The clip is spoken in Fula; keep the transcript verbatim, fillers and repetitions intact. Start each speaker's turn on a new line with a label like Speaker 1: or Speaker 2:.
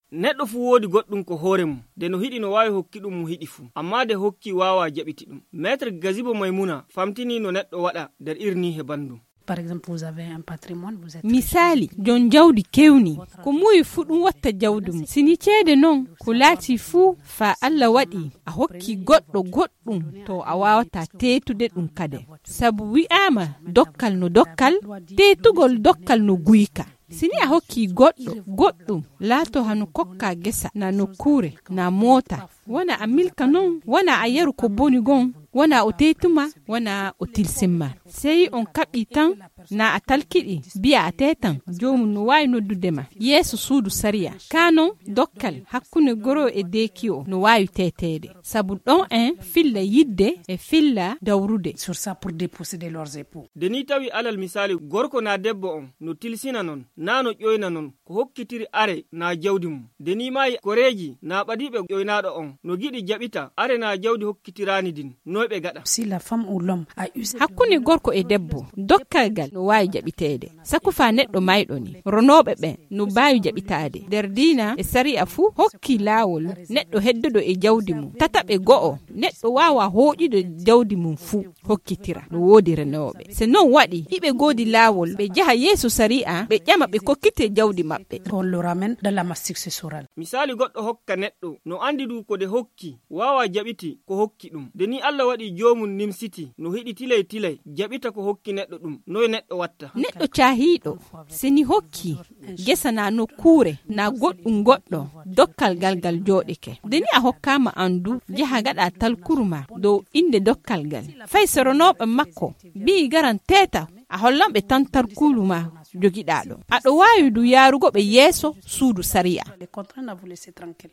Speaker 1: neɗɗo fu woodi goɗɗum ko hoore mum de no hiɗi no waawi hokki ɗum mo hiɗi fu, amma de hokki waawa jaɓiti ɗum. Maître Gazibo Maimouna famtini no neɗɗo waɗa nder irni he bandum.
Speaker 2: Par exemple, vous avez un patrimoine, vous êtes
Speaker 3: misali jon jawdi kewni ko muyi fu ɗum watta jawdi mum sini ceede non ko laati fuu fa Allah waɗi a hokki goɗɗo goɗɗum to a wawata tetude ɗum kade, sabu wi'ama dokkal no dokkal, tetugol dokkal no guyka. Sini a hokki goɗɗo goɗɗum laato hano kokka gesa na nokkure na mota, wana a milka non, wana a yaru ko boni gon, wana o tetuma, wana o tilsimma. Sey on kaɓi tan na a talkiɗi biya a tetan jomum no wawi noddudema yeeso suudu sariya. Kanon dokkal hakkunde goro e deki o no wawi tetede, sabu ɗon en filla yidde e filla dawrude
Speaker 2: sur ça pour déposséder leurs époux.
Speaker 1: Deni tawi alal misali gorko na debbo on no tilsina non, na no ƴoyna non ko hokkitiri are na jawdi mum. Deni mayi koreji na ɓadiɓe ƴoynaɗo on no giɗi jaɓita are na jawdi hokkitirani din noy ɓe gaɗa.
Speaker 2: Si la femme ou l'homme a eu
Speaker 3: hakkunde gorko e debbo dokkal gal no wawi jaɓitede, saku fa neɗɗo mayɗo ni ronoɓe ɓen no bawi jaɓitade nder dina e sariya fu hokki lawol neɗɗo heddodo e jawdi mum tataɓe go'o neɗɗo wawa hoƴude jawdi mum fu hokkitira no wodi renoɓe. Se non waɗi hiɓe godi lawol ɓe jaha yeeso sariya ɓe ƴama ɓe kokkite jawdi maɓɓe.
Speaker 2: On le ramène dans la masse successorale.
Speaker 1: Misali goɗɗo hokka neɗɗo no andi du ko de hokki wawa jaɓiti ko hokki ɗum. Deni Allah waɗi jomum nimsiti no hiɗi tilay tilay jaɓita ko hokki neɗɗo ɗum, noy neɗɗo watta?
Speaker 3: Neɗɗo cahiɗo seni hokki gesa na nokkure na goɗɗum goɗɗo dokkal gal gal joɗike. Deni a hokkama andu jaha gaɗa talkurma dow inde dokkal gal, fay soronoɓe makko bi garan teta a hollanɓe tan tarkulu ma jogiɗa ɗo. Aɗo wawi du yarugo ɓe yeeso suudu sariya.